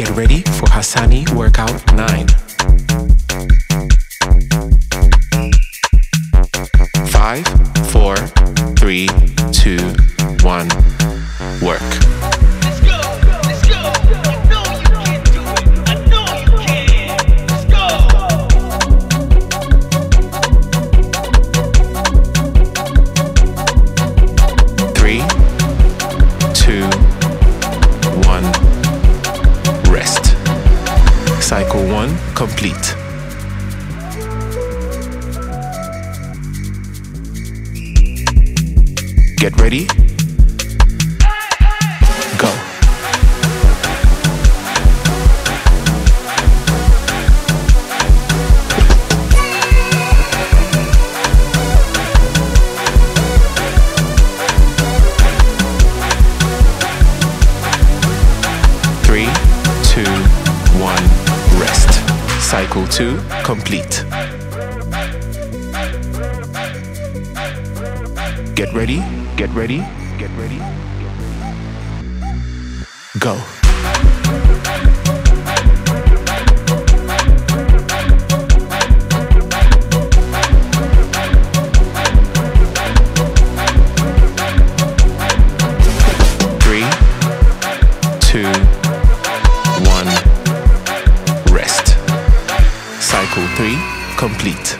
Get ready for Hassani Workout 9. 5, 4, 3, 2, 1, work. Let's go, let's go. I know you can do it. I know you can. Let's go. 3, 2, 1, rest. Cycle 1 complete. Get ready. Go. 3, 2, 1, rest. Cycle 2 complete. Get ready, get ready, get ready. Go. 3, 2, 1, rest. Cycle 3 complete.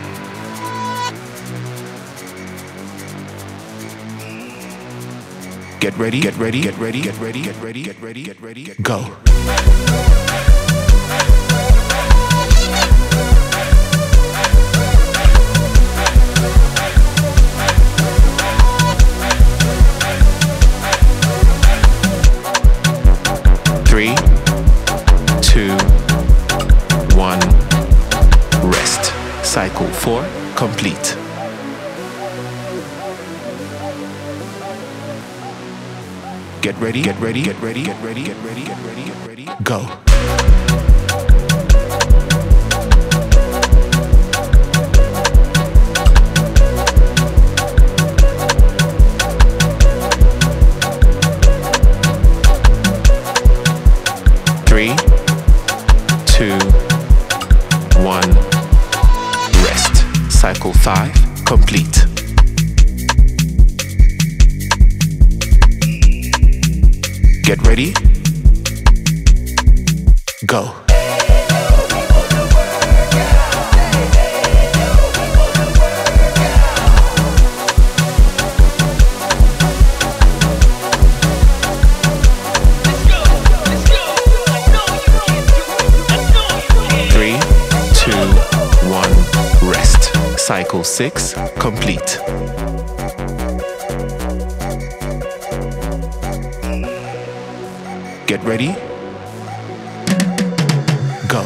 Get ready, get ready, get ready, get ready, get ready, get ready, get ready, go. 3, 2, 1, rest. Cycle 4 complete. Get ready, get ready, get ready, get ready, get ready, get ready, get ready, go. 3, 2, 1, rest. Cycle 5 complete. Get ready. Go. 3, 2, 1, rest. Cycle 6 complete. Get ready. Go.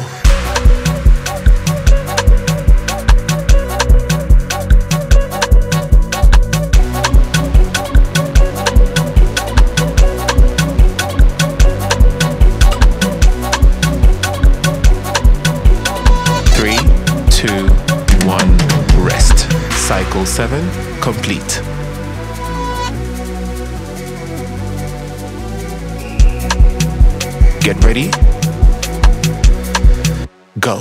3, 2, 1, rest. Cycle 7 complete. Get ready. Go.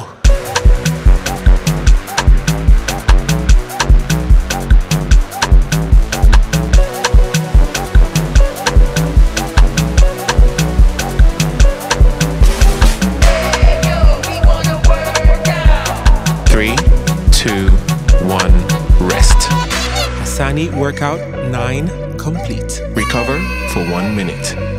3, 2, 1, rest. Hassani Workout 9 complete. Recover for 1 minute.